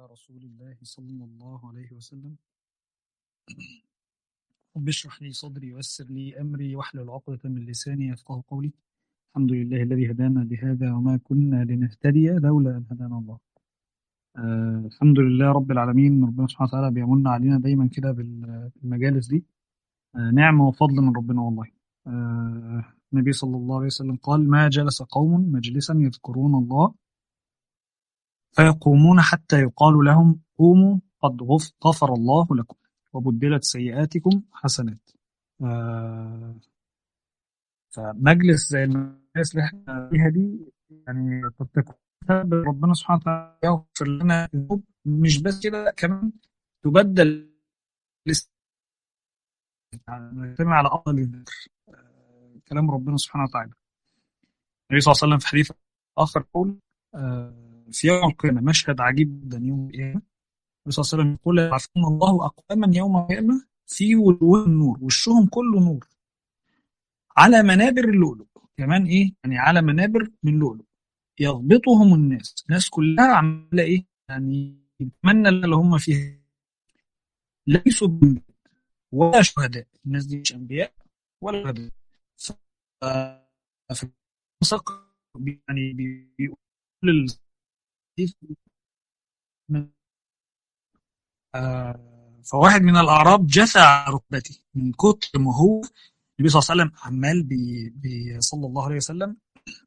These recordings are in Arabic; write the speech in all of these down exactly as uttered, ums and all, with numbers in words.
رسول الله صلى الله عليه وسلم. رب اشرح لي صدري ويسر لي أمري واحلل عقدة من لساني يفقهوا قولي. الحمد لله الذي هدانا لهذا وما كنا لنهتدي لولا أن هدانا الله. آه الحمد لله رب العالمين. ربنا سبحانه وتعالى بيمن علينا دايما كده بالمجالس دي، آه نعمة وفضل من ربنا والله. آه النبي صلى الله عليه وسلم قال: ما جلس قوم مجلسا يذكرون الله فيقومون حتى يقال لهم قوموا قد غف- غفر الله لكم وبدلت سيئاتكم حسنات. آه فمجلس زي المجلس اللي احنا فيها دي يعني قد تكون سبب ربنا سبحانه وتعالى يغفر لنا الذنوب، مش بس كده، لا كمان تبدل الاست- يعني نجتمع على افضل الذكر. آه كلام ربنا سبحانه وتعالى. النبي صلى الله عليه وسلم في حديث اخر يقول: آه في يوم القيامه مشهد عجيب جدا. يوم القيامه النبي صلى الله عليه وسلم يقول: يبعثون الله أقواما يوم القيامة في وجوه النور، وشهم كله نور، على منابر اللؤلؤ. كمان إيه؟ يعني على منابر من لؤلؤ يغبطهم الناس، الناس كلها عمالة إيه؟ يعني يتمنى اللي هم فيه. ليسوا بأنبياء ولا شهداء، الناس دي مش أنبياء ولا شهداء. ف ف- فسق- يعني بيقول لل- آه، فواحد من الأعراب جثى على ركبته من كتر ما هو النبي صلى الله عليه وسلم عمال بي بي صلى الله عليه وسلم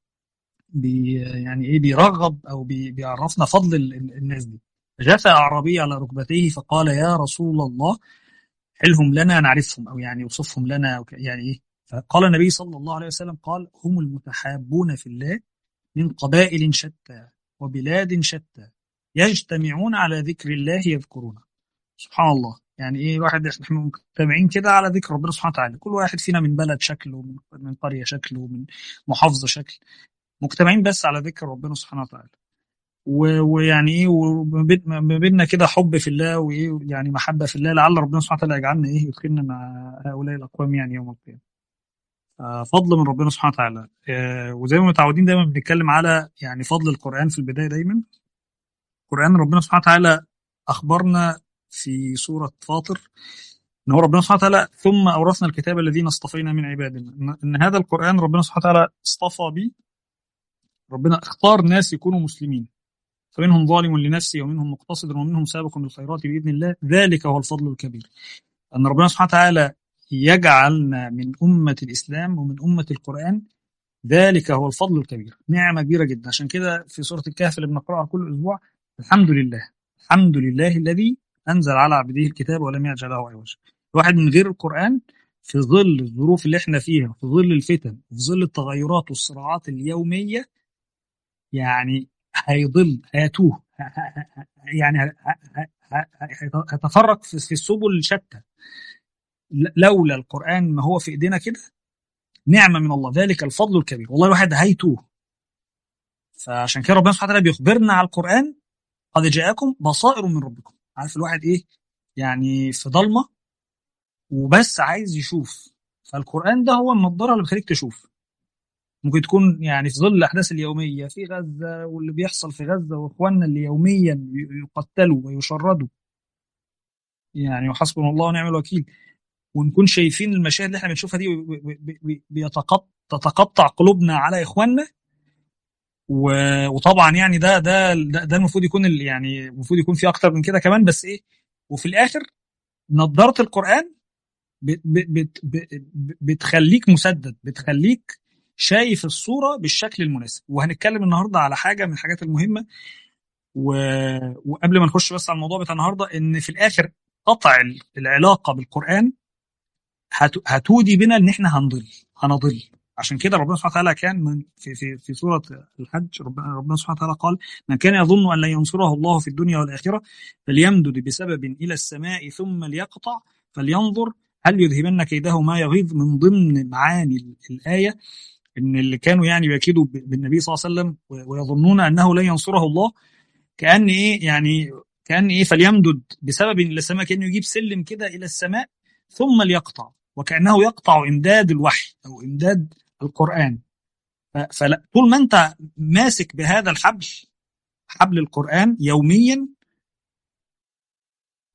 بي يعني ايه بيرغب او بي بيعرفنا فضل ال- ال- الناس دي. جثى أعرابي على ركبتيه فقال: يا رسول الله، حلهم لنا نعرفهم، او يعني وصفهم لنا، أو ك- يعني ايه. فقال النبي صلى الله عليه وسلم قال: هم المتحابون في الله من قبائل شتى وبلاد شتى يجتمعون على ذكر الله يذكرونه. سبحان الله. يعني ايه واحد احنا مجتمعين كده على ذكر ربنا سبحانه وتعالى، كل واحد فينا من بلد شكل، ومن من قرية شكل، ومن محافظة شكل، مجتمعين بس على ذكر ربنا سبحانه وتعالى. و- ويعني ايه وما بين- ما بيننا كده حب في الله، وايه يعني محبة في الله، لعل ربنا سبحانه وتعالى يجعلنا ايه يدخلنا مع هؤلاء الأقوام يعني يوم القيامة. آه، فضل من ربنا سبحانه وتعالى. آه، وزي ما متعودين دايما بنتكلم على يعني فضل القرآن في البداية دايما. القرآن ربنا سبحانه وتعالى أخبرنا في سورة فاطر ان هو ربنا سبحانه وتعالى: ثم اورثنا الكتاب الذين اصطفينا من عبادنا. ان إن هذا القران ربنا سبحانه وتعالى اصطفى به، ربنا اختار ناس يكونوا مسلمين، فمنهم ظالم لنفسه ومنهم مقتصد ومنهم سابق بالخيرات باذن الله، ذلك هو الفضل الكبير. ان ربنا سبحانه وتعالى يجعلنا من امه الاسلام ومن امه القران، ذلك هو الفضل الكبير، نعمه كبيره جدا. عشان كده في سوره الكهف اللي بنقراها كل اسبوع: الحمد لله، الحمد لله الذي انزل على عبده الكتاب ولم يجعل له عوجا. الواحد من غير القران، في ظل الظروف اللي احنا فيها، في ظل الفتن، في ظل التغيرات والصراعات اليوميه، يعني هيضل، هيتوه، ه- ه- ه- يعني ه- ه- ه- ه- هيتفرق في في السبل شتى. لولا القران ما هو في ايدينا كده، نعمه من الله، ذلك الفضل الكبير. والله الواحد هيتوه. فعشان كده ربنا سبحانه وتعالى بيخبرنا على القرآن: قد جاءكم بصائر من ربكم. عارف الواحد ايه يعني في ضلمة وبس عايز يشوف، فالقرآن ده هو النضارة اللي بتخليك تشوف. ممكن تكون يعني في ظل الأحداث اليومية في غزة واللي بيحصل في غزة، وإخواننا اللي يوميا يقتلوا ويشردوا، يعني وحسبنا الله ونعم الوكيل، ونكون شايفين المشاهد اللي احنا بنشوفها دي بيتقطع تتقطع قلوبنا على إخواننا. و- وطبعا يعني ده ده ده, ده المفروض يكون ال- يعني المفروض يكون في اكتر من كده كمان، بس ايه، وفي الاخر نظاره القران بت بت بت بتخليك مسدد، بتخليك شايف الصوره بالشكل المناسب. وهنتكلم النهارده على حاجه من الحاجات المهمه. و... وقبل ما نخش بس على الموضوع بتاع النهارده، ان في الاخر قطع ال- العلاقه بالقران هت... هتودي بنا ان احنا هنضل، هنضل. عشان كده ربنا سبحانه وتعالى كان من في في في سوره الحج، ربنا ربنا سبحانه وتعالى قال: من كان يظن ان لن ينصره الله في الدنيا والاخره فليمدد بسبب الى السماء ثم ليقطع فلينظر هل يذهبن كيده ما يغيظ. من ضمن معاني ال- الايه ان اللي كانوا يعني بيكيدوا ب- بالنبي صلى الله عليه وسلم و- ويظنون انه لن ينصره الله، كان ايه يعني، كان ايه فليمدد بسبب الى السماء، كانه يجيب سلم كده الى السماء ثم ليقطع، وكانه يقطع امداد الوحي او امداد القران. ف- فلا، طول ما انت ماسك بهذا الحبل، حبل القران يوميا،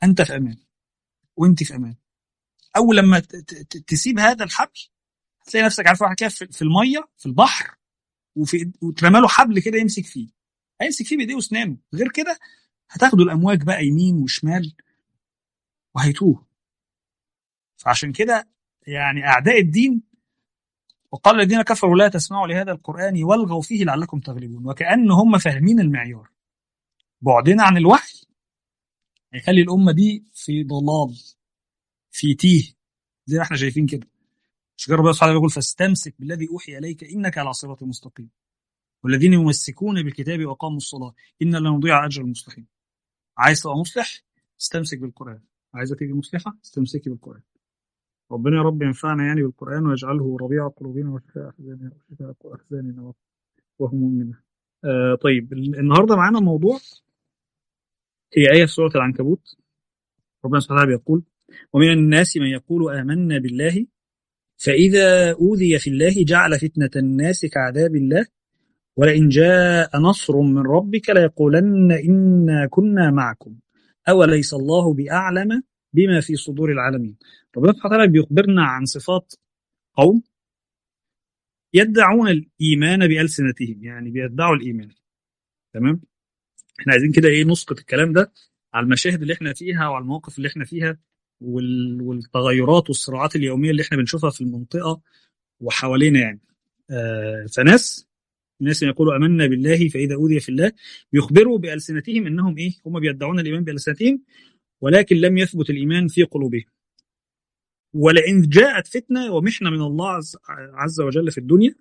انت في امان وانت في امان. اول لما ت- ت- تسيب هذا الحبل هتلاقي نفسك عارف واحد كده في في الميه في البحر، وفي وترمى له حبل كده يمسك فيه، هيمسك فيه بايديه واسنانه، غير كده هتاخدوا الامواج بقى يمين وشمال وهيتوه. فعشان كده يعني اعداء الدين، وقال الذين كفروا لا تسمعوا لهذا القرآن والغوا فيه لعلكم تغلبون، وكأن هم فاهمين المعيار. بعدنا عن الوحي هيخلي الأمة دي في ضلال، في تيه، زي ما احنا شايفين كده. مش ربنا سبحانه يقول فاستمسك بالذي أوحي إليك إنك على صراط مستقيم، والذين يمسكون بالكتاب وأقاموا الصلاة إن لا نضيع أجر المصلحين. عايز تبقى مصلح استمسك بالقرآن، عايزة تيجي مصلحة استمسكي بالقرآن. ربنا يا رب ينفعنا يعني بالقرآن ويجعله ربيع قلوبنا وشفاء أحزاننا وشفاء أحزاننا وهمومنا. آه طيب النهارده معانا موضوع، هي آية في سورة العنكبوت. ربنا سبحانه وتعالى بيقول ومن الناس من يقول آمنا بالله فإذا أوذي في الله جعل فتنة الناس كعذاب الله ولئن جاء نصر من ربك ليقولن إنا كنا معكم أوليس الله بأعلم بما في صدور العالمين. ربنا سبحانه وتعالى بيخبرنا عن صفات قوم يدعون الإيمان بألسنتهم، يعني بيدعوا الإيمان. تمام، احنا عايزين كده ايه نسقط الكلام ده على المشاهد اللي احنا فيها وعلى المواقف اللي احنا فيها وال... والتغيرات والصراعات اليوميه اللي احنا بنشوفها في المنطقه وحوالينا يعني. آه فناس الناس يقولوا امنا بالله فاذا اوذي في الله بيخبروا بالسنتهم انهم ايه، هم بيدعون الايمان بالسنتهم ولكن لم يثبت الايمان في قلوبهم. ولئن جاءت فتنه ومحنه من الله عز, عز وجل في الدنيا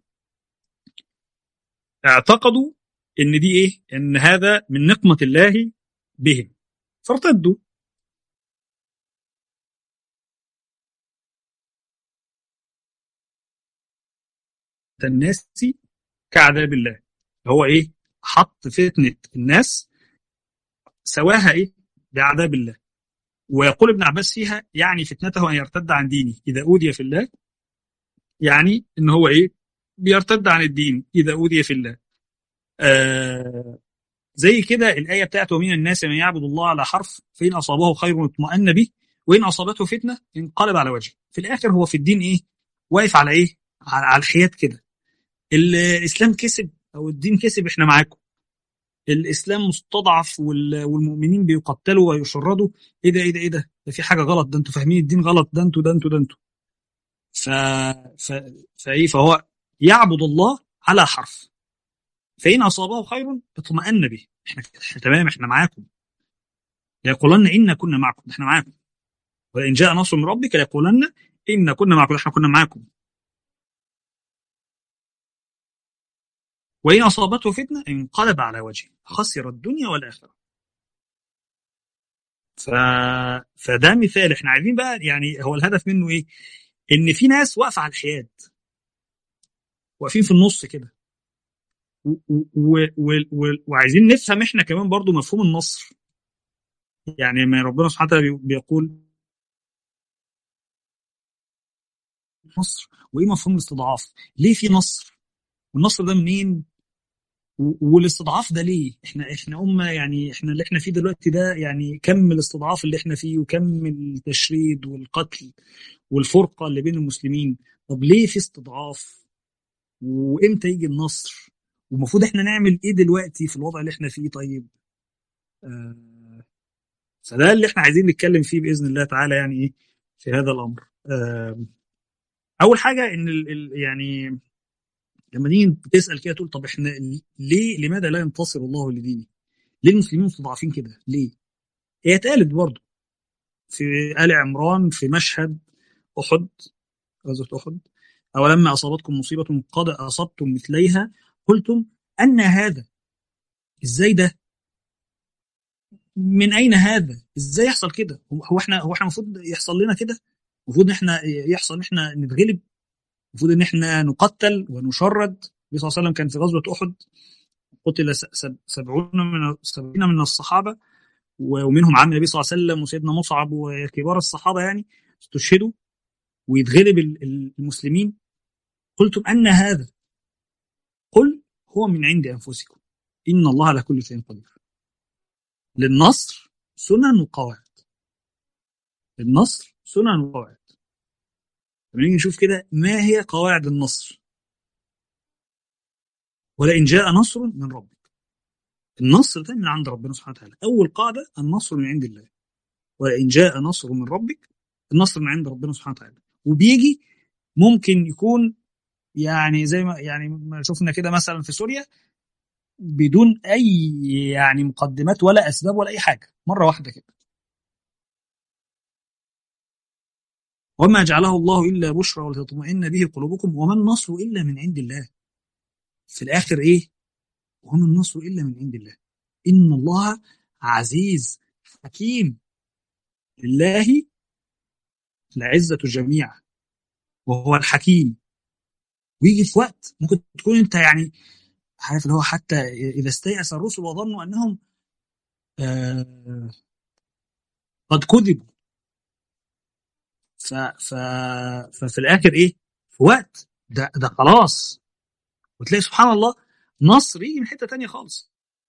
اعتقدوا ان دي ايه، ان هذا من نقمه الله بهم فارتدوا. الناس كعذاب الله، هو ايه، حط فتنه الناس سواها ايه بعذاب الله. ويقول ابن عباس فيها يعني فتنته ان يرتد عن دينه اذا اوذي في الله، يعني ان هو ايه بيرتد عن الدين اذا اوذي في الله. آه زي كده الايه بتاعت ومن الناس من يعبد الله على حرف فان اصابه خير اطمأن به وان اصابته فتنه انقلب على وجهه. في الاخر هو في الدين ايه، واقف على ايه، على على الحياد كده. الاسلام كسب او الدين كسب احنا معاكم، الاسلام مستضعف والمؤمنين بيقتلوا ويشردوا، ايه ده ايه ده ايه ده ده في حاجه غلط، ده انتوا فاهمين الدين غلط، ده انتوا ده انتوا ده انتوا ف... ف... فايه فهو يعبد الله على حرف فان اصابه خير اطمأن به، احنا, احنا تمام احنا معاكم. ليقولن إنا كنا معكم، احنا معاكم. وإن جاء نصر من ربك ليقولن إنا كنا معكم، احنا كنا معاكم. وإن أصابته فتنة انقلب على وجهه خسر الدنيا والآخرة. ف... فده مثال احنا عايزين بقى يعني هو الهدف منه ايه، ان في ناس واقفه على الحياد، واقفين في النص كده و... و... و... و... وعايزين نفهم احنا كمان برضو مفهوم النصر. يعني ما ربنا سبحانه وتعالى بيقول نصر، وايه مفهوم الاستضعاف، ليه في نصر، والنصر ده منين، والاستضعاف ده ليه، احنا احنا امه يعني احنا اللي احنا فيه دلوقتي ده يعني كم الاستضعاف اللي احنا فيه وكم التشريد والقتل والفرقه اللي بين المسلمين. طب ليه في استضعاف وامتى يجي النصر، والمفروض احنا نعمل ايه دلوقتي في الوضع اللي احنا فيه. طيب آه فده اللي احنا عايزين نتكلم فيه باذن الله تعالى يعني ايه في هذا الامر. آه اول حاجه ان ال ال يعني لما نيجي تسال كده تقول طب احنا ليه لماذا لا ينتصر الله لدينه، ليه المسلمين مستضعفين كده ليه. هي اتقالت برضه في آل عمران في مشهد احد، غزوه احد، اولما اصابتكم مصيبه قد اصبتم مثليها قلتم ان هذا، ازاي ده، من اين هذا، ازاي يحصل كده، هو احنا هو احنا المفروض يحصل لنا كده، المفروض ان احنا يحصل ان احنا نتغلب، المفروض ان احنا نقتل ونشرد. النبي صلى الله عليه وسلم كان في غزوه احد قتل سبعون من سبعين من الصحابه ومنهم عم النبي صلى الله عليه وسلم وسيدنا مصعب وكبار الصحابه يعني استشهدوا ويتغلب المسلمين. قلتم ان هذا، قل هو من عند انفسكم ان الله على كل شيء قدير. للنصر سنن وقواعد، النصر سنن وقواعد. لما نيجي نشوف كده ما هي قواعد النصر. ولئن جاء نصر من ربك. النصر ده من عند ربنا سبحانه وتعالى. أول قاعدة النصر من عند الله. ولئن جاء نصر من ربك، النصر من عند ربنا سبحانه وتعالى. وبيجي ممكن يكون يعني زي ما يعني ما شفنا كده مثلا في سوريا بدون أي يعني مقدمات ولا أسباب ولا أي حاجة، مرة واحدة كده. وما جعله الله إلا بشرى ولتطمئن به قلوبكم وما النصر إلا من عند الله. في الآخر إيه؟ وما النصر إلا من عند الله. إن الله عزيز حكيم. لله العزة جميعا وهو الحكيم. ويجي في وقت ممكن تكون أنت يعني عارف اللي هو حتى إذا استيأس الرسل وظنوا أنهم آه قد كذبوا. ف ف ففي الآخر إيه؟ في وقت ده ده خلاص، وتلاقي سبحان الله نصر يجي من حتة تانية خالص.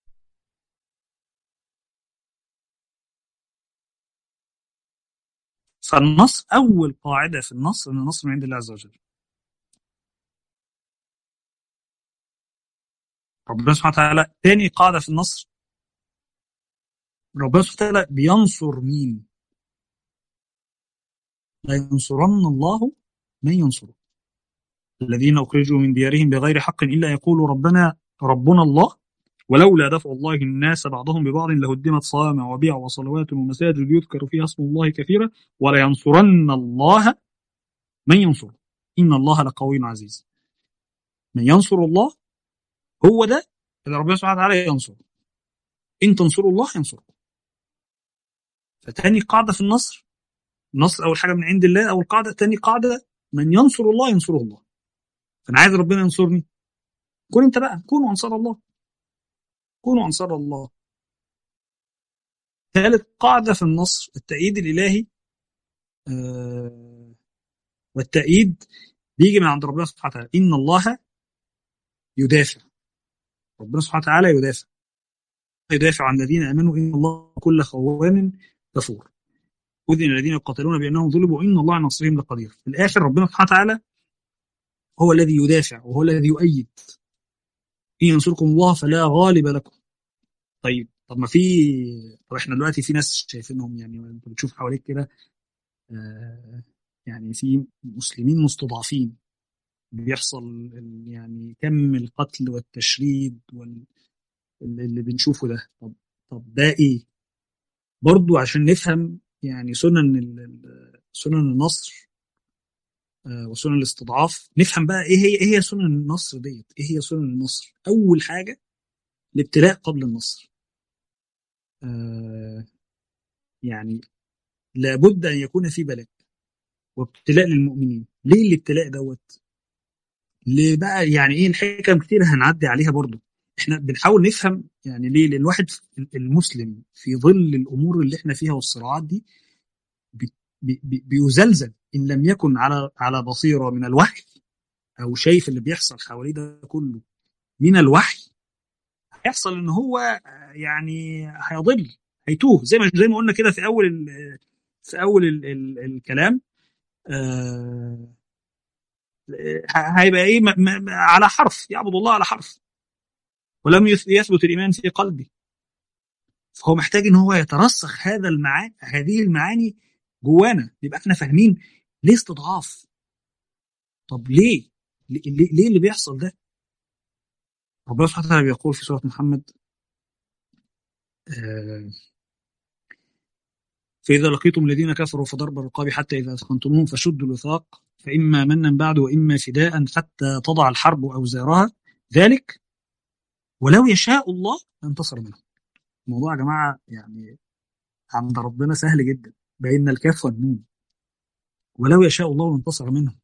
فالنصر أول قاعدة في النصر أن النصر من عند الله عز وجل. ربنا سبحانه وتعالى تاني قاعدة في النصر، ربنا سبحانه وتعالى بينصر مين؟ لا ينصرن الله من ينصره. الذين أخرجوا من ديارهم بغير حق إلا يقولوا ربنا ربنا الله ولولا دفع الله الناس بعضهم ببعض لهدمت صوامع وبيع وصلوات ومساجد يذكر فيها اسم الله كثيرا ولا ينصرن الله من ينصره إن الله لقوي عزيز. من ينصر الله هو ده اللي ربنا سبحانه وتعالى ينصره. إن تنصروا الله ينصركم. فتاني قاعدة في النصر، النصر أول حاجة من عند الله. أول قاعدة. تاني قاعدة من ينصر الله ينصره الله. فأنا عايز ربنا ينصرني، كون أنت بقى كونوا أنصار الله، كونوا أنصار الله. ثالث قاعدة في النصر التأييد الإلهي. آه والتأييد بيجي من عند ربنا سبحانه وتعالى. إن الله يدافع. ربنا سبحانه وتعالى يدافع يدافع عن الذين آمنوا إن الله كل خوان كفور. أذن الذين يقاتلون بأنهم ظلموا وإن الله على نصرهم لقدير. في الآخر ربنا سبحانه وتعالى هو الذي يدافع وهو الذي يؤيد. إن ينصركم الله فلا غالب لكم. طيب طب ما في طب احنا دلوقتي في ناس شايفينهم يعني انت بتشوف حواليك كده آه يعني في مسلمين مستضعفين بيحصل يعني كم القتل والتشريد واللي بنشوفه ده. طب طب ده ايه؟ برضو عشان نفهم يعني سنن سنن النصر آه وسنن الاستضعاف، نفهم بقى ايه هي ايه هي سنن النصر ديت. ايه هي سنن النصر؟ اول حاجه الابتلاء قبل النصر. آه يعني لابد ان يكون في بلاء وابتلاء للمؤمنين. ليه الابتلاء دوت؟ ليه بقى يعني ايه الحكم كتير هنعدي عليها برضو. احنا بنحاول نفهم يعني ليه الواحد المسلم في ظل الامور اللي احنا فيها والصراعات دي بي بي بيزلزل ان لم يكن على على بصيره من الوحي او شايف اللي بيحصل حواليه ده كله من الوحي. هيحصل ان هو يعني هيضل هيتوه زي ما زي ما قلنا كده في اول ال في اول ال ال الكلام. آه هيبقى ايه م م على حرف يعبد الله على حرف ولم يثبت الايمان في قلبه. فهو محتاج ان هو يترسخ هذا المعاني هذه المعاني جوانا يبقى احنا فاهمين ليه استضعاف. طب ليه ليه, ليه اللي بيحصل ده؟ ربنا سبحانه وتعالى بيقول في سورة محمد آه فإذا لقيتم الذين كفروا فضرب الرقاب حتى إذا أثخنتموهم فشدوا الوثاق فإما منا بعد وإما فداء حتى تضع الحرب أوزارها ذلك ولو يشاء الله لانتصر منهم. الموضوع يا جماعة يعني عند ربنا سهل جدا بين الكاف والنون. ولو يشاء الله لانتصر منهم.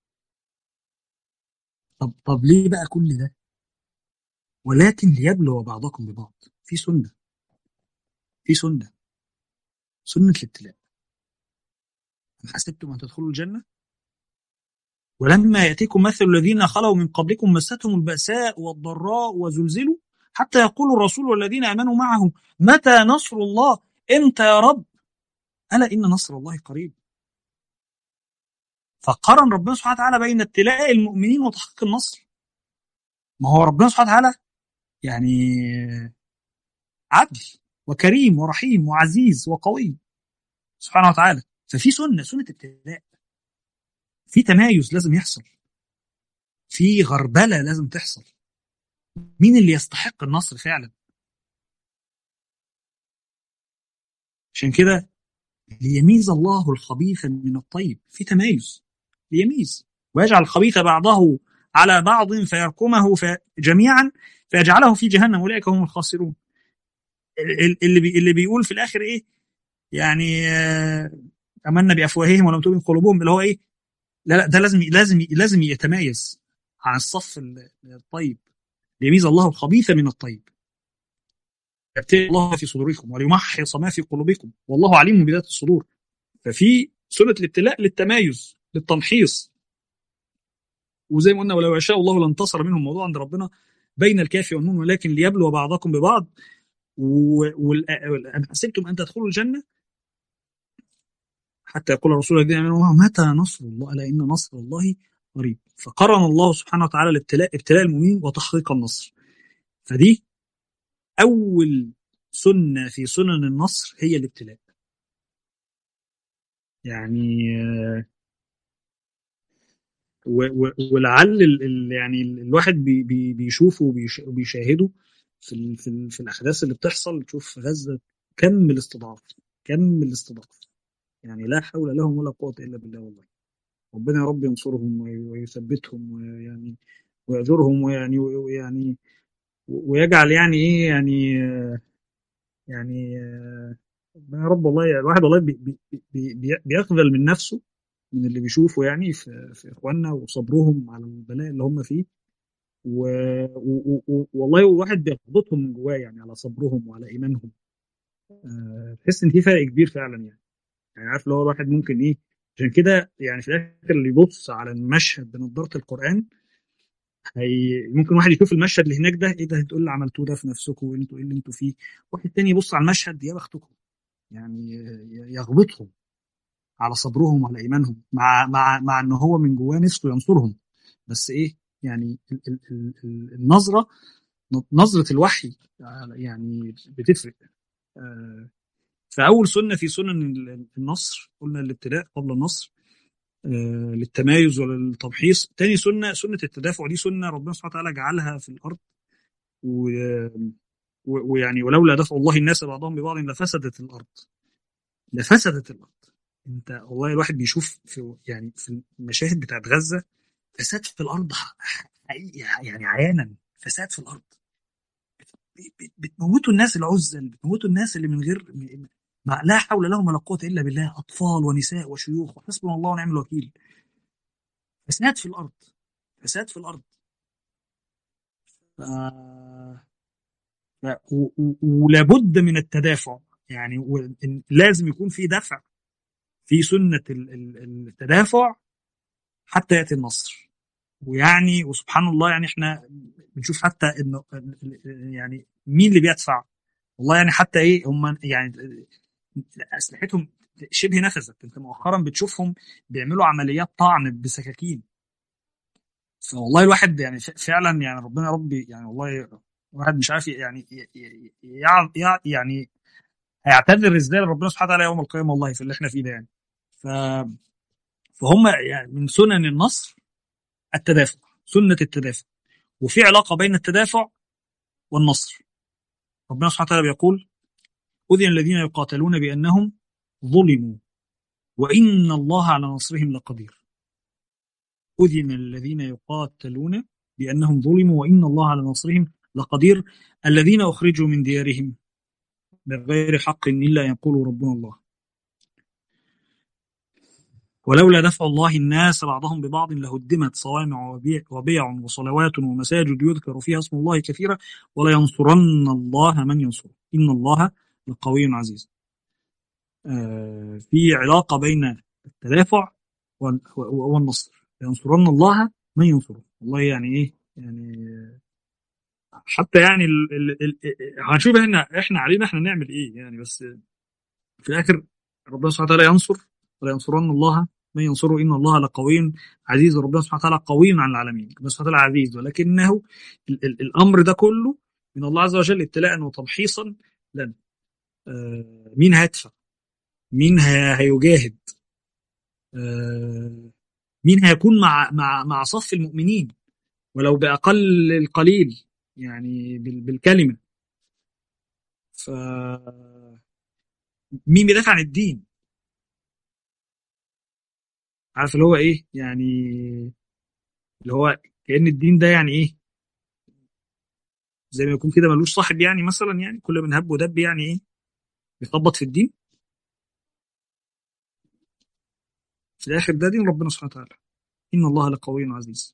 طب طب ليه بقى كل ده؟ ولكن ليبلو بعضكم ببعض. في سنة في سنة سنة الابتلاء. أم حسبتم أن تدخلوا الجنة ولما يأتيكم مثل الذين خلوا من قبلكم مستهم البأساء والضراء وزلزلوا حتى يقول الرسول والذين آمنوا معه متى نصر الله؟ امتى يا رب؟ ألا إن نصر الله قريب. فقارن ربنا سبحانه وتعالى بين ابتلاء المؤمنين وتحقيق النصر. ما هو ربنا سبحانه وتعالى يعني عدل وكريم ورحيم وعزيز وقوي سبحانه وتعالى. ففي سنة سنة ابتلاء، في تمايز لازم يحصل، في غربلة لازم تحصل. مين اللي يستحق النصر فعلا؟ عشان كده ليميز الله الخبيث من الطيب، في تمايز ليميز، ويجعل الخبيث بعضه على بعض فيركمه جميعا فيجعله في جهنم، أولئك هم الخاسرون. اللي بي اللي بيقول في الآخر إيه يعني آه أمنا بأفواههم ولم تؤمن قلوبهم، اللي هو إيه، لا لا ده لازم لازم لازم يتمايز عن الصف الطيب. ليميز الله الخبيث من الطيب، يبتلي الله في صدوركم وليمحص ما في قلوبكم والله عليم بذات الصدور. ففي سنة الابتلاء للتمايز للتمحيص. وزي ما قلنا ولو يشاء الله لانتصر منهم، موضوع عند ربنا بين الكاف والنون، ولكن ليبلو بعضكم ببعض. وأم حسبتم أن تدخلوا الجنة حتى يقول الرسول الذين آمنوا متى نصر الله ألا إن نصر الله قريب. فقرن الله سبحانه وتعالى الابتلاء ابتلاء المؤمنين وتحقيق النصر. فدي أول سنة في سنن النصر هي الابتلاء. يعني ولعل يعني الواحد بي بي بيشوفه وبيشاهده في في في الأحداث اللي بتحصل. تشوف في غزة كم الاستضعاف، كم الاستضعاف، يعني لا حول لهم ولا قوة إلا بالله. والله ربنا يا رب ينصرهم ويثبتهم ويعني ويأجرهم ويعني ويعني ويجعل يعني إيه يعني يعني يا رب. والله الواحد والله بي بي بي بيخذل من نفسه من اللي بيشوفه يعني في, في إخواننا وصبرهم على البلاء اللي هم فيه. والله الواحد بيحبطهم من جواه يعني على صبرهم وعلى إيمانهم. أه تحس إن في فرق كبير فعلا يعني. يعني عارف اللي هو الواحد ممكن إيه. عشان كده يعني في الآخر اللي يبص على المشهد بنظارة القرآن، هي ممكن واحد يشوف المشهد اللي هناك ده ايه ده، انتوا اللي عملتوه ده في نفسكم وانتوا ايه اللي انتوا فيه. واحد تاني يبص على المشهد يا بختكم، يعني يغبطهم على صبرهم وعلى ايمانهم، مع مع مع ان هو من جواه نفسه ينصرهم. بس ايه يعني ال ال ال النظره، نظره الوحي يعني بتفرق. فاول سنه في سنن النصر قلنا الابتلاء قبل النصر للتمايز وللتمحيص. تاني سنه سنه التدافع، دي سنه ربنا سبحانه وتعالى جعلها في الارض. ويعني ولولا دفع الله الناس بعضهم ببعض لفسدت الارض، لفسدت الارض. انت والله الواحد بيشوف في يعني في المشاهد بتاعت غزه فساد في الارض حقيقي، يعني عيانا فساد في الارض. بتموتوا الناس العزل، بتموتوا الناس اللي من غير ما لا حول لهم ولا قوه الا بالله، اطفال ونساء وشيوخ وحسبنا الله ونعم الوكيل. فساد في الارض، فساد في الارض. آه ولابد من التدافع، يعني لازم يكون في دفع في سنة التدافع حتى يأتي النصر. ويعني وسبحان الله يعني احنا بنشوف حتى انه يعني مين اللي بيدفع. والله يعني حتى ايه هم يعني اسلحتهم شبه نفذت. انت مؤخرا بتشوفهم بيعملوا عمليات طعن بسكاكين. فوالله الواحد يعني فعلا يعني ربنا يا رب يعني والله الواحد مش عارف يعني يعني هيعتذر ازاي لربنا سبحانه وتعالى يوم القيامه والله في اللي احنا فيه ده يعني. ف فهم يعني من سنن النصر التدافع، سنه التدافع. وفي علاقه بين التدافع والنصر. ربنا سبحانه وتعالى بيقول أذن الذين يقاتلون بأنهم ظلموا وإن الله على نصرهم لقدير. أذن الذين يقاتلون بأنهم ظلموا وإن الله على نصرهم لقدير الذين أخرجوا من ديارهم بغير حق إلا أن يقولوا ربنا الله ولولا دفع الله الناس بعضهم ببعض لهدمت صوامع وبيع, وبيع وصلوات ومساجد يذكر فيها اسم الله كثيرا ولينصرن الله من ينصره إن الله لقوي عزيز. آه في علاقة بين التدافع والنصر. ينصرن الله من ينصره. والله يعني إيه يعني حتى يعني ال ال ال هنشوف احنا احنا علينا احنا نعمل ايه يعني. بس في الاخر ربنا سبحانه وتعالى ينصر ولا ينصرن الله من ينصره إن الله لقوي عزيز. ربنا سبحانه وتعالى قوي على العالمين، ربنا سبحانه وتعالى عزيز، ولكنه ال ال الأمر ده كله من الله عز وجل ابتلاء وتمحيصا لنا. آه مين هيدفع؟ مين هيجاهد؟ آه مين هيكون مع مع مع صف المؤمنين ولو بأقل القليل، يعني بالكلمة؟ ف مين بيدافع عن الدين؟ عارف اللي هو ايه يعني، اللي هو كأن الدين ده يعني ايه، زي ما يكون كده ملوش صاحب يعني، مثلا يعني كل من هب ودب يعني ايه بيخبط في الدين. في الاخر ده دين ربنا سبحانه وتعالى، ان الله لقوي عزيز.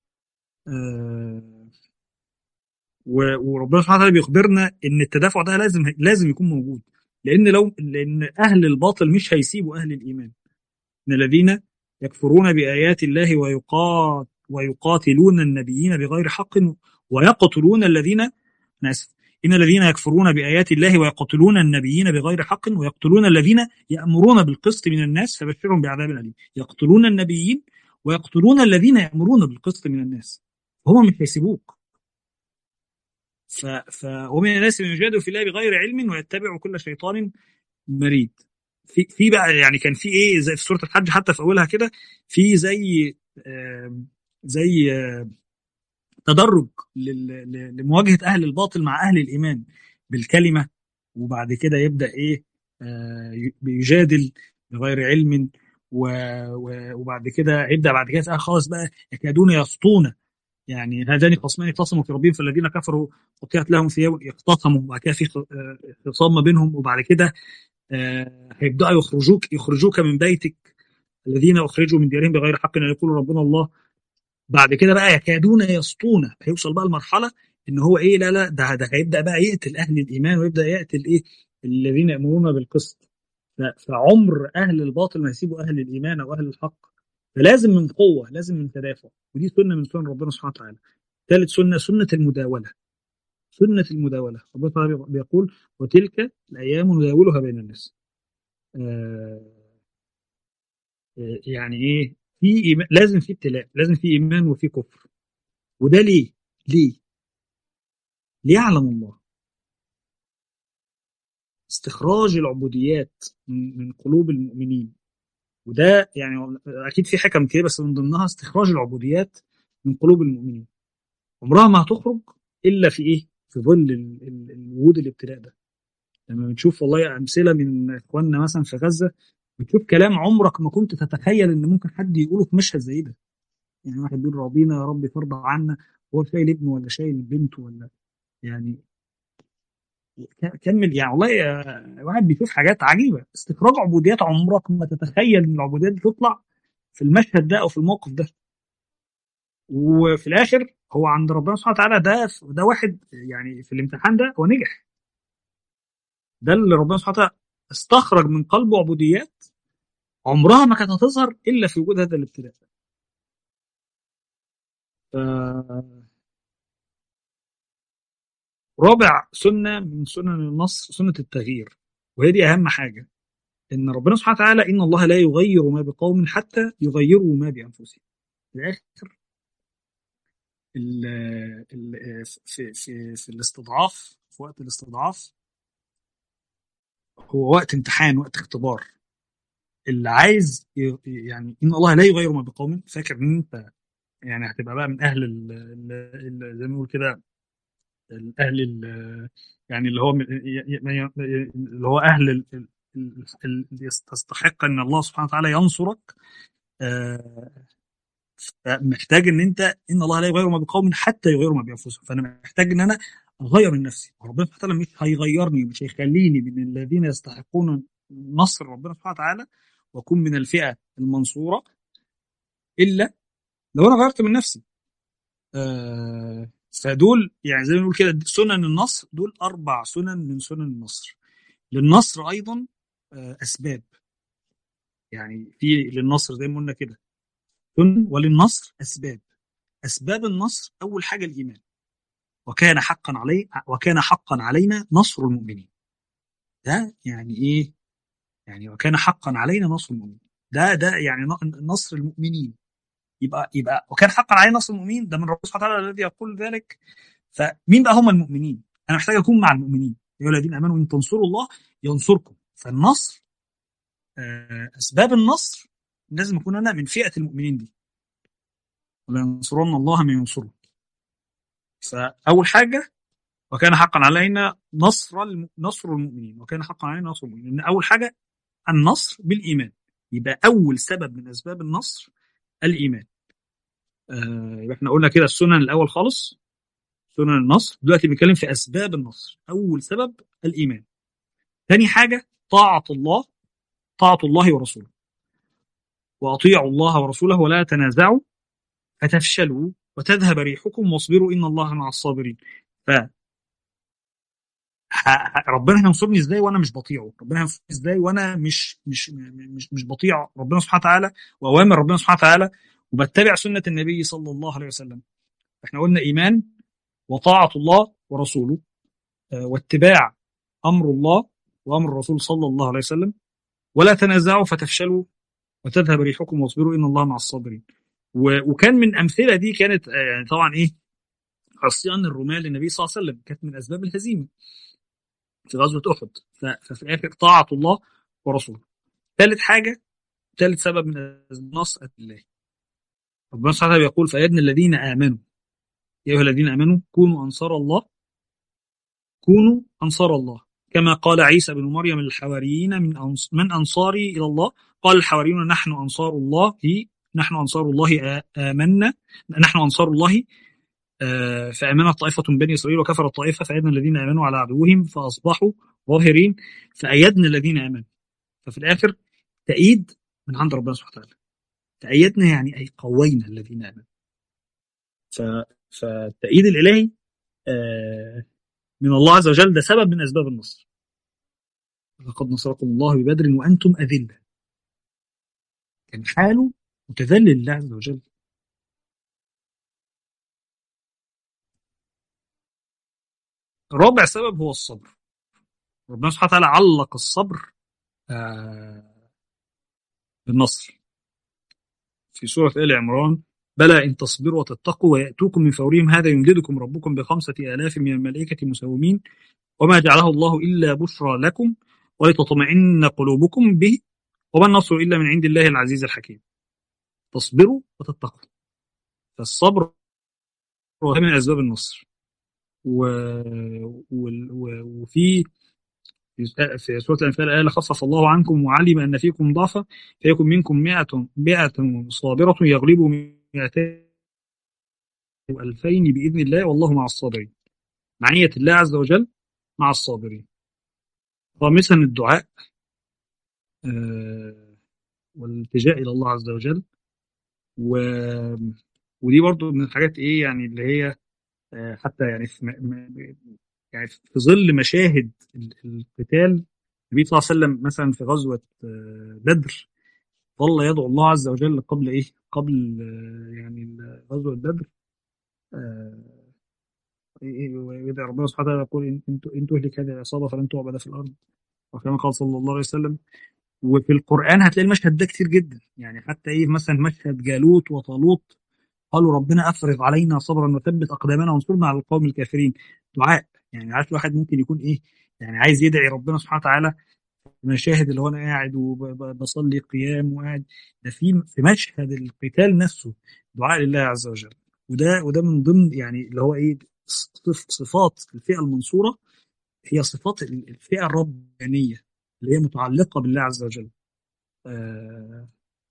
آه وربنا سبحانه وتعالى بيخبرنا ان التدافع ده لازم لازم يكون موجود، لان لو لان اهل الباطل مش هيسيبوا اهل الايمان. ان الذين يكفرون بايات الله ويقات ويقاتلون النبيين بغير حق ويقتلون الذين، أنا آسف، إن الذين يكفرون بآيات الله ويقتلون النبيين بغير حق ويقتلون الذين يأمرون بالقسط من الناس فبشرهم بعذاب أليم. يقتلون النبيين ويقتلون الذين يأمرون بالقسط من الناس، هم مش هيسيبوك. ف... ف... ومن الناس من يجادل في الله بغير علم ويتبع كل شيطان مريد. في في بقى يعني كان في ايه زي في سورة الحج حتى في اولها كده، في زي آه زي آه تدرج لمواجهة أهل الباطل مع أهل الإيمان بالكلمة، وبعد كده يبدأ إيه آه بيجادل بغير علم، وبعد كده يبدأ بعد كده خلاص بقى يكادون يسطون، يعني هذان خصمان اختصموا في ربهم فالذين كفروا قطعت لهم ثياب يقتطموا، وبعد كده في خصام ما بينهم، وبعد كده آه هيبدأوا يخرجوك يخرجوك من بيتك الذين أخرجوا من ديارهم بغير حق أن يقولوا ربنا الله. بعد كده بقى يكادون يسطون، هيوصل بقى المرحله ان هو ايه، لا لا ده ده هيبدا بقى يقتل اهل الايمان ويبدا يقتل ايه الذين يامرون بالقسط. فعمر اهل الباطل ما يسيبوا اهل الايمان او اهل الحق، فلازم من قوه، لازم من تدافع، ودي سنه من سنن ربنا سبحانه وتعالى. ثالث سنه سنه المداوله، سنه المداوله. ربنا تعالى بيقول وتلك الايام نداولها بين الناس. آه يعني ايه، في إيمان لازم في ابتلاء، لازم في ايمان وفي كفر. وده ليه؟ ليه؟ ليعلم الله استخراج العبوديات من من قلوب المؤمنين. وده يعني اكيد في حكم كده، بس من ضمنها استخراج العبوديات من قلوب المؤمنين. عمرها ما هتخرج الا في ايه؟ في ظل ال- ال- الوجود الابتلاء ده. لما بنشوف والله امثله من اخواننا مثلا في غزه، بتشوف كلام عمرك ما كنت تتخيل ان ممكن حد يقوله في مشهد زي ده. يعني واحد بيقول ربنا يا رب ترضى عنا، هو شايل ابنه ولا شايل بنته ولا يعني، كمل يعني والله. آه، الواحد بيشوف حاجات عجيبه، استخراج عبوديات عمرك ما تتخيل ان العبوديات دي تطلع في المشهد ده او في الموقف ده. وفي الاخر هو عند ربنا سبحانه وتعالى ده ده واحد يعني في الامتحان ده هو نجح. ده اللي ربنا سبحانه وتعالى استخرج من قلبه عبوديات عمرها ما كانت هتظهر الا في وجود هذا الابتلاء. ف- رابع سنه من سنن النصر سنه التغيير، وهي دي اهم حاجه. ان ربنا سبحانه وتعالى ان الله لا يغير ما بقوم حتى يغيروا ما بانفسهم. في الاخر ال ال في في في الاستضعاف، في وقت الاستضعاف هو وقت امتحان، وقت اختبار. اللي عايز ي- يعني ان الله لا يغير ما بقوم، فاكر ان انت يعني هتبقى بقى من اهل ال- ال- ال- زي ما نقول كده الاهل ال- يعني اللي هو من- ي- ي- اللي هو اهل ال- ال- ال- اللي يستحق ان الله سبحانه وتعالى ينصرك. آه، محتاج ان انت ان الله لا يغير ما بقوم حتى يغيروا ما بانفسهم. فانا محتاج ان انا اغير من نفسي، وربنا سبحانه وتعالى مش هيغيرني، مش هيخليني من الذين يستحقون نصر ربنا سبحانه وتعالى واكون من الفئه المنصوره الا لو انا غيرت من نفسي. آه فدول يعني زي ما نقول كده سنن النصر، دول اربع سنن من سنن النصر. للنصر ايضا آه اسباب، يعني في للنصر زي ما قلنا كده سنن، وللنصر اسباب. اسباب النصر اول حاجه الايمان، وكان حقا علي وكان حقا علينا نصر المؤمنين. ده يعني ايه؟ يعني وكان حقا علينا نصر المؤمنين. ده ده يعني نصر المؤمنين. يبقى يبقى وكان حقا علينا نصر المؤمنين، ده من ربنا سبحانه وتعالى الذي يقول ذلك. فمين بقى هم المؤمنين؟ انا محتاج اكون مع المؤمنين. يا ايها الذين امنوا ان تنصروا الله ينصركم. فالنصر، اسباب النصر لازم اكون انا من فئه المؤمنين دي. ولا ينصرن الله من ينصره. فاول حاجه وكان حقا علينا نصر الم... نصر المؤمنين. وكان حقا علينا نصر المؤمنين. لان اول حاجه النصر بالايمان. يبقى اول سبب من اسباب النصر الايمان. آه يبقى احنا قلنا كده السنن الاول خالص، سنن النصر. دلوقتي بنتكلم في اسباب النصر. اول سبب الايمان. ثاني حاجه طاعه الله، طاعه الله ورسوله. واطيعوا الله ورسوله ولا تنازعوا فتفشلوا وتذهب ريحكم واصبروا ان الله مع الصابرين. ف ربنا هينصرني ازاي وانا مش بطيعه؟ ربنا هينصرني ازاي وانا مش مش مش مش بطيع ربنا سبحانه وتعالى واوامر ربنا سبحانه وتعالى وبتبع سنه النبي صلى الله عليه وسلم؟ احنا قلنا ايمان وطاعه الله ورسوله، واتباع امر الله وامر الرسول صلى الله عليه وسلم. ولا تنازعوا فتفشلوا وتذهب ريحكم واصبروا ان الله مع الصابرين. وكان من امثله دي كانت يعني طبعا ايه؟ عصيان الرماة للنبي صلى الله عليه وسلم كانت من اسباب الهزيمه في غزوه احد. ففي الاخر طاعه الله ورسوله. ثالث حاجه، ثالث سبب من النصر الله. ربنا سبحانه وتعالى يقول فأيدنا الذين امنوا يا ايها الذين امنوا كونوا انصار الله، كونوا انصار الله كما قال عيسى بن مريم للحواريين من أنص... من انصاري الى الله قال الحواريون نحن انصار الله نحن انصار الله آمنا نحن انصار الله فآمنت طائفة من بني إسرائيل وكفرت طائفة فأيدنا الذين آمنوا على عدوهم فأصبحوا ظاهرين فأيدنا الذين آمنوا. ففي الآخر تأييد من عند ربنا سبحانه وتعالى. تأيدنا يعني أي قوينا الذين آمنوا. فالتأييد الإلهي من الله عز وجل ده سبب من أسباب النصر. لقد نصركم الله ببدر وأنتم أذلة. كان حاله متذلل لله عز وجل. رابع سبب هو الصبر. ربنا سبحانه وتعالى علق الصبر بالنصر في سورة آل عمران بلى إن تصبروا وتتقوا ويأتوكم من فورهم هذا يمددكم ربكم بخمسة آلاف من الملائكة مسومين وما جعله الله إلا بشرى لكم ولتطمئن قلوبكم به وما النصر إلا من عند الله العزيز الحكيم. تصبروا وتتقوا. فالصبر هو من أسباب النصر. و... و... و... وفي في سورة الأنفال آية خفف الله عنكم وعلم أن فيكم ضعفا فيكن منكم مئة مئة صابرة يغلبوا مئتين ألفين بإذن الله والله مع الصابرين. معية الله عز وجل مع الصابرين. خامسا الدعاء آه والالتجاء إلى الله عز وجل. و... ودي برضو من الحاجات إيه يعني اللي هي آه حتى يعني في م... يعني في ظل مشاهد القتال النبي صلى الله عليه وسلم مثلا في غزوة بدر ظل يدعو الله عز وجل قبل إيه؟ قبل يعني غزوة بدر ويدعي ربنا سبحانه وتعالى يقول إن تهلك هذه العصابة فلن تعبد في الأرض وكما قال صلى الله عليه وسلم. وفي القرآن هتلاقي المشهد ده كتير جدا يعني حتى إيه مثلا مشهد جالوت وطالوت قالوا ربنا أفرغ علينا صبرا وثبت أقدامنا وانصرنا على القوم الكافرين. دعاء يعني عارف الواحد ممكن يكون إيه يعني عايز يدعي ربنا سبحانه وتعالى مشاهد اللي هو انا قاعد وبصلي قيام وقاعد ده في في مشهد القتال نفسه دعاء لله عز وجل. وده وده من ضمن يعني اللي هو ايه صفات الفئه المنصوره هي صفات الفئه الربانيه اللي هي متعلقه بالله عز وجل. آه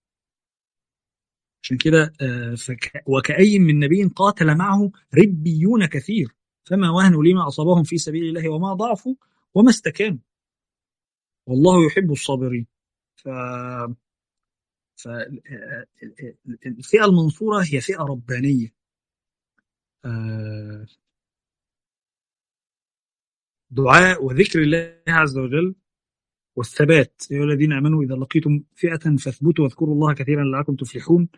عشان كده آه وكأي من نبي قاتل معه ربيون كثير فما وهنوا لما اصابهم في سبيل الله وما ضعفوا وما استكانوا والله يحب الصابرين. ف فالفئة المنصورة هي فئة ربانية. دعاء وذكر الله عز وجل والثبات يا الذين آمنوا إذا لقيتم فئة فاثبتوا واذكروا الله كثيرا لعلكم تفلحون.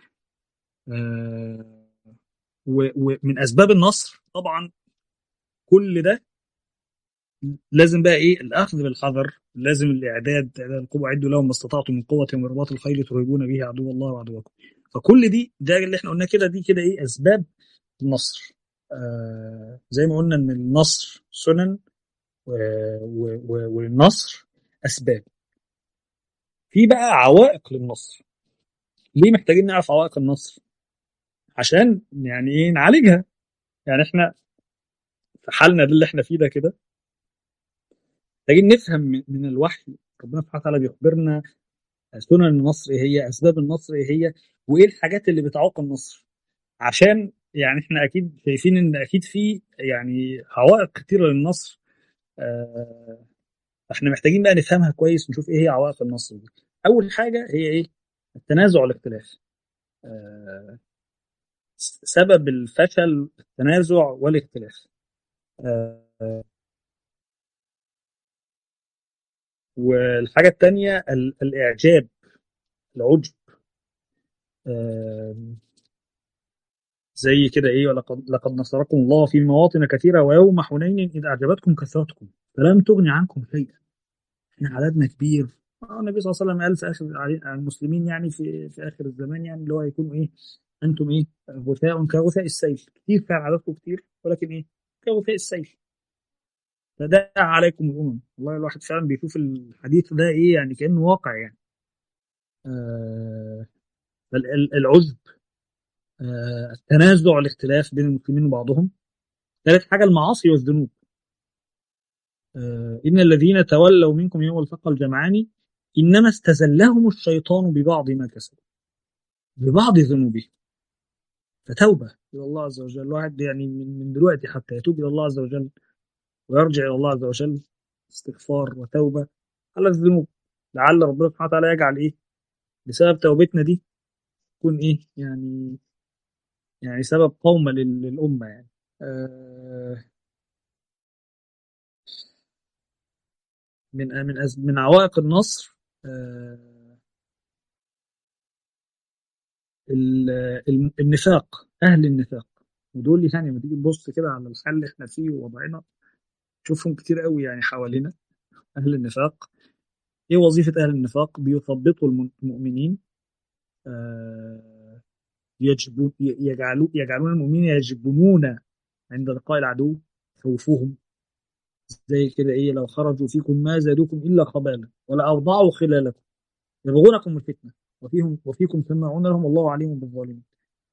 ومن أسباب النصر طبعا كل ده لازم بقى إيه الأخذ بالحذر لازم الاعداد، اعداد القوه، اعدوا لهم ما استطعتم من قوه ومن رباط الخيل ترهبون به عدو الله وعدوكم. فكل دي، ده اللي احنا قلناه كده، دي كده ايه اسباب النصر. آه زي ما قلنا ان النصر سنن و- و- و- والنصر اسباب. في بقى عوائق للنصر. ليه محتاجين نعرف عوائق النصر؟ عشان يعني ايه نعالجها. يعني احنا في حالنا ده اللي احنا فيه ده كده محتاجين نفهم من من الوحي. ربنا سبحانه وتعالى بيخبرنا سنن النصر ايه هي، اسباب النصر ايه هي، وايه الحاجات اللي بتعوق النصر. عشان يعني احنا اكيد شايفين ان اكيد في يعني عوائق كتيره للنصر. آه، احنا محتاجين بقى نفهمها كويس ونشوف ايه هي عوائق النصر دي. اول حاجه هي ايه؟ التنازع والاختلاف. آه، سبب الفشل التنازع والاختلاف. آه، والحاجه الثانيه الاعجاب، العجب. آه، زي كده ايه، ولقد لقد نصركم الله في مواطن كثيره ويوم حنين اذ اعجبتكم كثرتكم فلم تغن عنكم شيئا. احنا عددنا كبير. آه، النبي صلى الله عليه وسلم قال في اخر على المسلمين، يعني في في اخر الزمان، يعني اللي هو هيكونوا ايه؟ انتم ايه؟ غثاء كغثاء السيل. كتير فعلا، عددكم كتير، ولكن ايه؟ كغثاء السيل. فداع عليكم الامم. والله الواحد فعلا بيشوف الحديث ده ايه يعني كانه واقع يعني. آه ال- ال- العجب. آه التنازع، الاختلاف بين المسلمين وبعضهم. ثالث حاجه المعاصي والذنوب. آه ان الذين تولوا منكم يوم التقى الجمعان انما استزلهم الشيطان ببعض ما كسبوا، ببعض ذنوبهم. فتوبة إلى الله عز وجل. الواحد يعني من من دلوقتي حتى يتوب إلى الله عز وجل ويرجع إلى الله عز وجل. استغفار وتوبة على الذنوب. لعل ربنا سبحانه وتعالى يجعل إيه بسبب توبتنا دي تكون إيه يعني، يعني سبب قومة لل- للأمة يعني. آه من من أز- من عوائق النصر. آه ال- الم- النفاق، أهل النفاق. ودول يعني لما تيجي تبص كده على الحال اللي احنا فيه ووضعنا، تشوفهم كتير قوي يعني حوالينا. أهل النفاق. ايه وظيفة اهل النفاق؟ بيثبطوا الم- المؤمنين. آه، يجبو يجعلوا يجعلون المؤمنين يجبنون عند لقاء العدو، خوفوهم. زي كده ايه، لو خرجوا فيكم ما زادوكم الا خبالا ولا اوضعوا خلالكم يبغونكم الفتنة وفيهم وفيكم سماعون لهم والله عليم بالظالمين.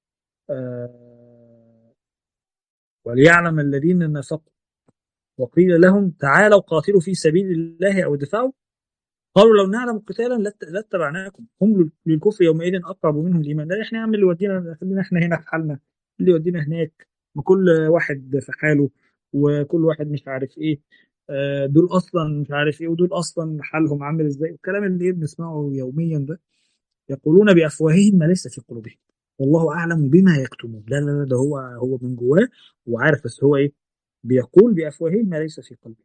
آه، وليعلم الذين نفقوا وقيل لهم تعالوا قاتلوا في سبيل الله او ادفعوا قالوا لو نعلم قتالا لات- لاتبعناكم هم لل- للكفر يومئذ اقرب منهم الايمان. لا احنا يا عم اللي يودينا، خلينا احنا هنا في حالنا، اللي يودينا هناك. ما كل واحد في حاله، وكل واحد مش عارف ايه. آه، دول اصلا مش عارف ايه، ودول اصلا حالهم عامل ازاي، الكلام اللي إيه بنسمعه يوميا ده. يقولون بافواههم ما ليس في قلوبهم والله اعلم بما يكتمون. لا لا لا، ده هو هو من جواه وعارف، بس هو ايه؟ بيقول بافواههم ما ليس في قلبه.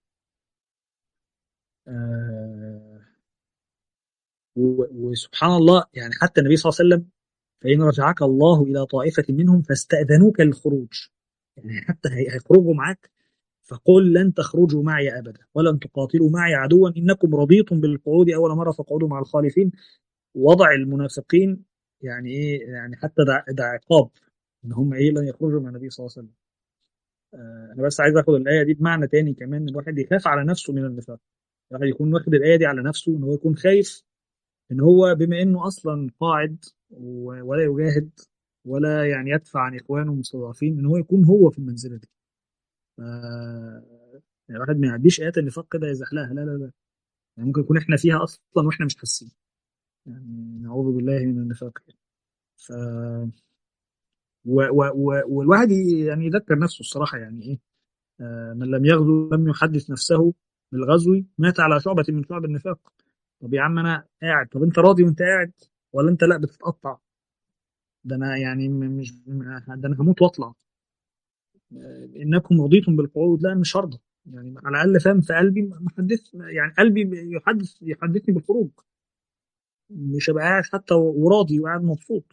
آه و- وسبحان الله، يعني حتى النبي صلى الله عليه وسلم فإن رجعك الله إلى طائفة منهم فاستأذنوك للخروج. يعني حتى هي- هيخرجوا معاك، فقل لن تخرجوا معي أبدا ولن تقاتلوا معي عدوا إنكم رضيتم بالقعود أول مرة فاقعدوا مع الخالفين. وضع المنافقين يعني إيه يعني، حتى ده, ده عقاب إن هم إيه لن يخرجوا مع النبي صلى الله عليه وسلم. آه أنا بس عايز آخد الآية دي بمعنى تاني كمان، الواحد يخاف على نفسه من النفاق. الواحد يكون واخد الآية دي على نفسه، إن هو يكون خايف ان هو بما انه اصلا قاعد و- ولا يجاهد ولا يعني يدفع عن اخوانه المستضعفين، ان هو يكون هو في المنزله دي. ف يعني الواحد ما يعديش ايات النفاق كده يزحلقها. لا لا لا. يعني ممكن يكون احنا فيها اصلا واحنا مش حاسين. يعني نعوذ بالله من النفاق يعني. ف و... و... و... والواحد ي- يعني يذكر نفسه الصراحه، يعني ايه. آه من لم يغزو لم يحدث نفسه بالغزو مات على شعبه من شعب النفاق. طب يا عم انا قاعد، طب انت راضي وانت قاعد؟ ولا انت لا بتتقطع؟ ده انا يعني م- مش ده انا هموت واطلع. انكم رضيتم بالقعود، لا مش هرضى. يعني على الاقل فاهم في قلبي ما حدث، يعني قلبي يحدث يحدثني بالخروج. مش هبقى قاعد حتى وراضي وقاعد مبسوط.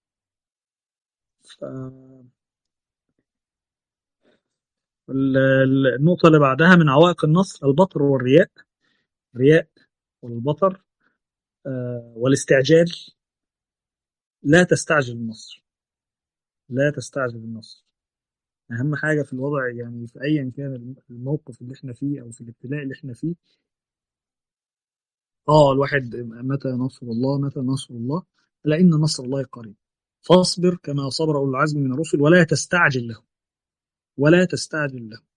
ف- ال- ال- النقطة اللي بعدها من عوائق النصر البطر والرياء. الرياء والبطر آه، والاستعجال. لا تستعجل النصر، لا تستعجل النصر. أهم حاجة في الوضع، يعني في أيا كان الموقف اللي احنا فيه أو في الابتلاء اللي احنا فيه، اه الواحد متى نصر الله، متى نصر الله، ألا إن نصر الله قريب. فاصبر كما صبر أولو العزم من الرسل ولا تستعجل له، ولا تستعجل له.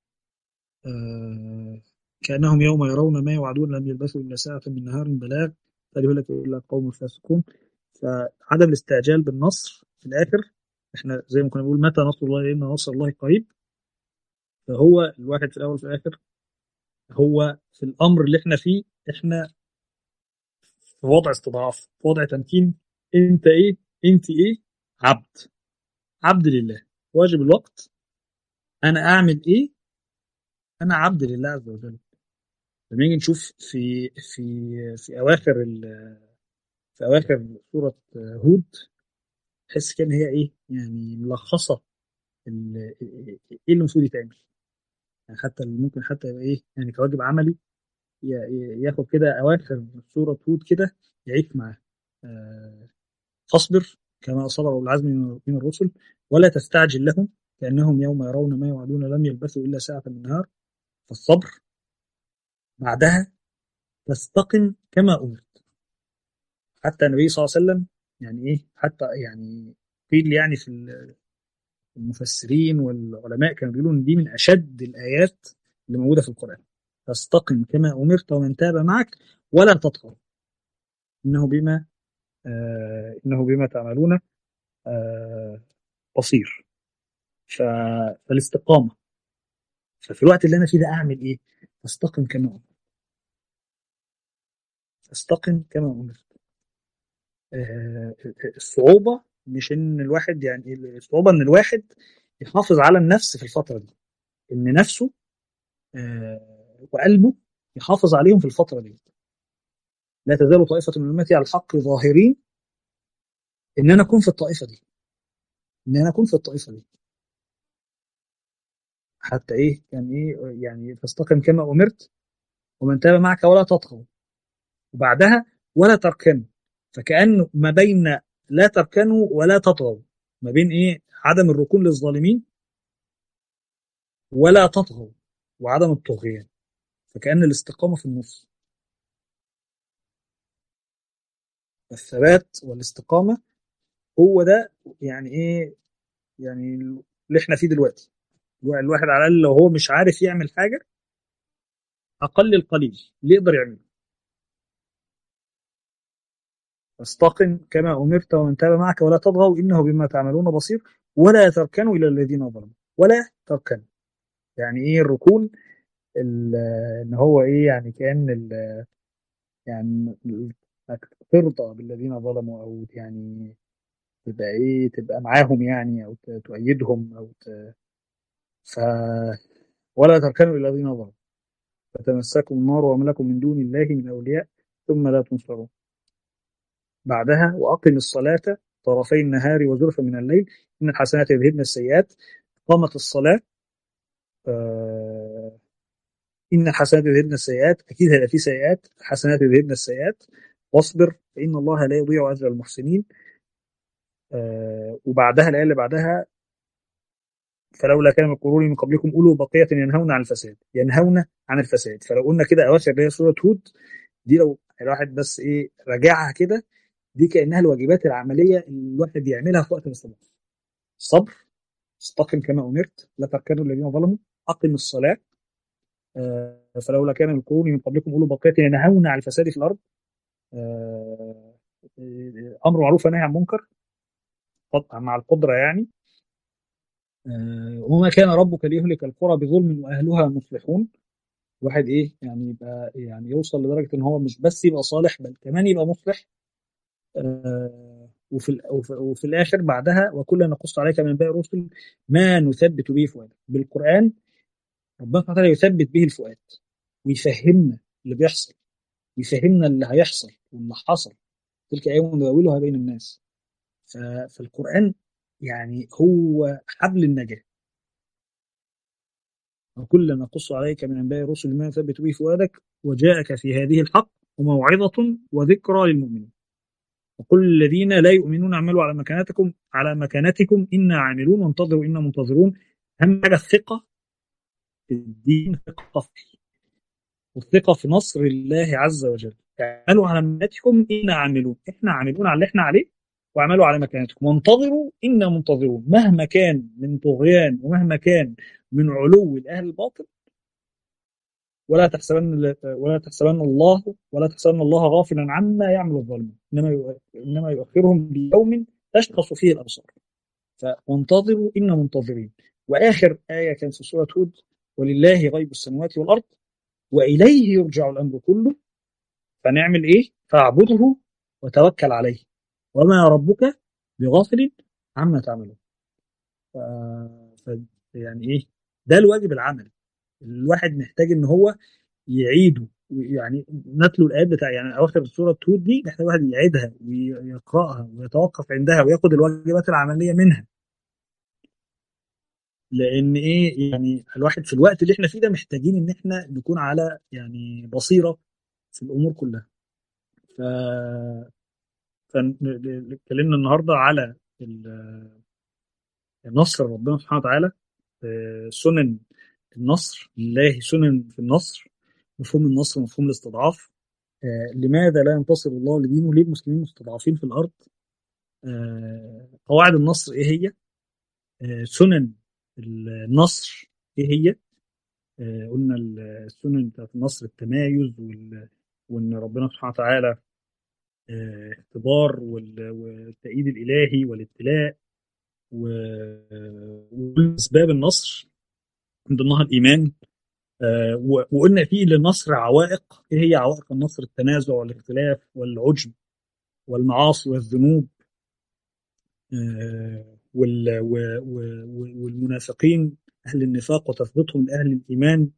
آه كأنهم يوم يرون ما يوعدون لم يلبثوا إلا ساعة من نهار بلاغ فليهلك إلا القوم الفاسقون. فعدم الاستعجال بالنصر في الآخر، احنا زي ما كنا بنقول متى نصر الله، إن نصر الله قريب. فهو الواحد في الأول وفي الآخر، هو في الأمر اللي احنا فيه، احنا في وضع استضعاف، في وضع تمكين. انت ايه، انت ايه؟ عبد، عبد لله. واجب الوقت، انا اعمل ايه؟ انا عبد لله عز وجل. لما نيجي نشوف في في في اواخر ال- في اواخر سوره هود، تحس كان هي ايه يعني ملخصه ال- ايه اللي المفروض يتعمل. يعني حتى ممكن حتى يبقى ايه يعني كواجب عملي، ي- ي- ياخد كده اواخر سوره هود كده يعيش معاه. آه، فاصبر كما أصاب أولو العزم من الرسل ولا تستعجل لهم كأنهم يوم يرون ما يوعدون لم يلبثوا إلا ساعة من النهار. فالصبر بعدها تستقم كما أمرت. حتى النبي صلى الله عليه وسلم يعني إيه، حتى يعني قيل يعني في المفسرين والعلماء كانوا بيقولوا إن دي من أشد الآيات اللي موجودة في القرآن. فاستقم كما أمرت ومن تاب معك ولا تطغوا إنه بما آه إنه بما تعملون آه بصير. ف... فالاستقامة، ففي الوقت اللي انا فيه ده اعمل ايه؟ استقم كما امرت، استقم كما امرت. آه، الصعوبه مش ان الواحد يعني، الصعوبه ان الواحد يحافظ على النفس في الفتره دي، ان نفسه آه، وقلبه يحافظ عليهم في الفتره دي. لا تزال طائفه من امتي على الحق ظاهرين، ان انا اكون في الطائفه دي، ان انا اكون في الطائفه دي. حتى ايه يعني ايه يعني فاستقم كما امرت ومن تاب معك ولا تطغوا، وبعدها ولا تركنوا. فكأنه ما بين لا تركنوا ولا تطغوا، ما بين ايه عدم الركون للظالمين ولا تطغوا وعدم الطغيان. فكأن الاستقامة في النص، الثبات والاستقامة هو ده يعني ايه يعني اللي احنا فيه دلوقتي. الواحد على الأقل لو هو مش عارف يعمل حاجة، أقل القليل اللي يقدر يعمله فاستقم كما أمرت ومن تاب معك ولا تطغوا إنه بما تعملون بصير ولا تركنوا إلى الذين ظلموا. ولا تركنوا يعني ايه الركون؟ ال- ان هو ايه يعني كأن ال- يعني انك ترضى بالذين ظلموا، او يعني تبقى ايه تبقى معاهم يعني، او ت- تؤيدهم او ت... ف ولا تركنوا الى الذين ظلموا فتمسكوا النار وما لكم من دون الله من اولياء ثم لا تنصرون. بعدها واقم الصلاة طرفي النهار وزلفا من الليل ان الحسنات يذهبن السيئات. قامت الصلاة، آه، إن الحسنات يذهبن السيئات، أكيد هيبقى في سيئات، حسنات يذهبن السيئات. واصبر فإن الله لا يضيع أجر المحسنين. آه وبعدها الآية اللي بعدها فلولا كان من القرون من قبلكم أولو بقية ينهون عن الفساد، ينهون عن الفساد. فلو قلنا كده أواخر اللي هي سورة هود دي، لو الواحد بس إيه راجعها كده، دي كأنها الواجبات العملية اللي الواحد يعملها في وقت الاستضعاف. الصبر، استقم كما أمرت لا تركنوا الذين ظلموا، أقم الصلاة. آه فلولا كان من القرون من قبلكم أولو بقية ينهون عن الفساد في الأرض. آه، امر معروف ونهي عن منكر مع القدره يعني. آه، وما كان ربك ليهلك القرى بظلم واهلها مصلحون. الواحد ايه يعني يبقى يعني يوصل لدرجه ان هو مش بس يبقى صالح بل كمان يبقى مصلح. آه، وفي ال- وفي, وفي الاخر بعدها وكلا نقص عليك من انباء الرسل ما نثبت به فؤادك. بالقران ربنا سبحانه وتعالى يثبت به الفؤاد ويفهمنا اللي بيحصل، ويفهمنا اللي هيحصل واللي حصل. تلك ايام نداولها بين الناس. ف- فالقرآن يعني هو حبل النجاة. وكلا نقص عليك من أنباء الرسل ما نثبت به فؤادك وجاءك في هذه الحق وموعظة وذكرى للمؤمنين. وقل الذين لا يؤمنون اعملوا على مكانتكم على مكانتكم إنا عاملون وانتظروا إنا منتظرون. أهم حاجة الثقة في الدين، ثقة فيه، والثقة في نصر الله عز وجل. اعملوا على مكانتكم إنا عاملون، إحنا عاملون على اللي إحنا عليه، واعملوا على مكانتكم وانتظروا إنا منتظرون. مهما كان من طغيان ومهما كان من علو الأهل الباطل، ولا تحسبن ولا تحسبن الله ولا تحسبن الله غافلا عما يعمل الظالمون، انما انما يؤخرهم ليوم تشخص فيه الابصار. فانتظروا إنا منتظرين. واخر ايه كانت في سوره هود: ولله غيب السماوات والارض واليه يرجع الامر كله فنعمل ايه؟ فاعبده وتوكل عليه وما ربك بغافل عما تعملون. ف... ف... يعني ايه؟ ده الواجب العملي. الواحد محتاج ان هو يعيدوا، يعني نتلو الايات بتاع يعني اواخر سوره هود دي، محتاج الواحد يعيدها ويقراها ويتوقف عندها وياخد الواجبات العمليه منها. لان ايه يعني الواحد في الوقت اللي احنا فيه ده محتاجين ان احنا نكون على يعني بصيره في الامور كلها. ف فاتكلمنا النهارده على ال- النصر ربنا سبحانه وتعالى، آه، سنن النصر لله، سنن في النصر، مفهوم النصر، مفهوم الاستضعاف. آه، لماذا لا ينتصر الله لدينه؟ ليه المسلمين مستضعفين في الأرض؟ آه، قواعد النصر إيه هي؟ آه، سنن النصر إيه هي؟ آه، قلنا السنن بتاعت النصر التمايز، وال- وإن ربنا سبحانه وتعالى آه، اختبار، وال- والتأييد الإلهي والابتلاء، و- وأسباب النصر من ضمنها الإيمان. آه، و- وقلنا فيه للنصر عوائق. إيه هي عوائق النصر؟ التنازع والاختلاف والعجب والمعاصي والذنوب، آه، وال- و- و- والمنافقين، أهل النفاق وتثبيتهم لأهل الإيمان،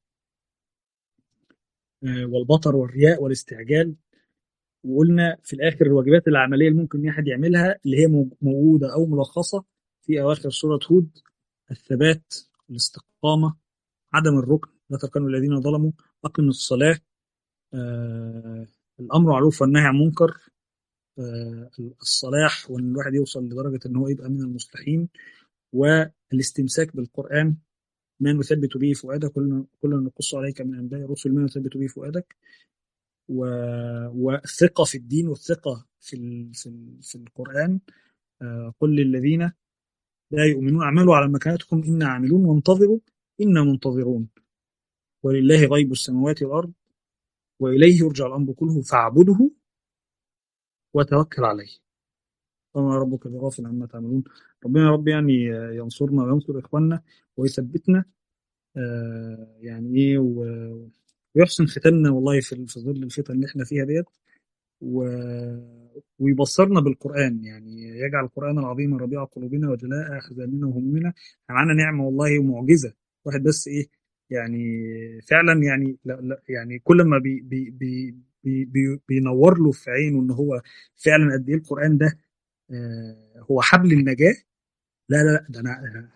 آه، والبطر والرياء والاستعجال. وقلنا في الآخر الواجبات العملية اللي ممكن أي حد يعملها، اللي هي مو- موجودة أو ملخصة في أواخر سورة هود: الثبات، الاستقامة، عدم الركن، لا تركنوا الذين ظلموا، أقم الصلاة، آه، الأمر معروف والنهي عن منكر، آه، الصلاح، وإن الواحد يوصل لدرجة إن هو يبقى من المصلحين، والاستمساك بالقرآن، ما نثبت به فؤادك، كلنا كلنا نقص عليك من انباء الرسل ما نثبت به فؤادك، و... والثقه في الدين، والثقه في ال... في, ال... في القران. آه، قل للذين لا يؤمنون اعملوا على مكانتكم انا عاملون وانتظروا انا منتظرون. ولله غيب السماوات والارض واليه يرجع الامر كله فاعبده وتوكل عليه وما ربك بغافل عما تعملون. ربنا يا رب يعني ينصرنا وينصر اخواننا ويثبتنا، آه، يعني ايه، و- ويحسن ختامنا والله في في ظل الفتن اللي احنا فيها ديت، و... ويبصرنا بالقرآن، يعني يجعل القرآن العظيم ربيع قلوبنا وجلاء أحزاننا وهمومنا. معانا نعمة والله ومعجزة. واحد بس إيه يعني، فعلا يعني لا لا يعني كل ما بي بي بي بي بي بينور له في عينه إن هو فعلا قد إيه القرآن ده آه، هو حبل النجاة. لا لا لا، ده أنا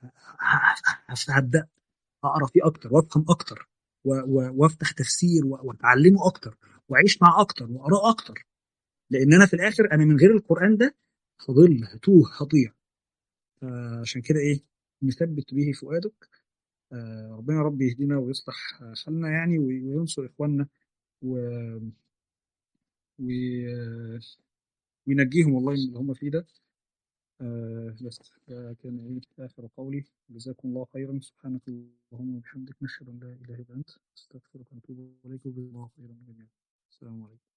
هبدأ اقرا فيه اكتر وافهم اكتر، و- و- وافتح تفسير و- واتعلمه اكتر واعيش معاه اكتر واقراه اكتر. لان انا في الاخر انا من غير القران ده هضل، هتوه، هضيع. عشان كده ايه، نثبت به فؤادك. آه، ربنا يا رب يهدينا ويصلح حالنا يعني، وي- وينصر اخواننا، و... و... وينجيهم والله من اللي هم فيه ده. آه، بس ده كان ايه اخر قولي. جزاكم الله خيرا. سبحانك اللهم وبحمدك، نشهد ان لا اله الا انت، استغفرك ونتوب اليك، وجزاكم الله خيرا جميعا. السلام عليكم.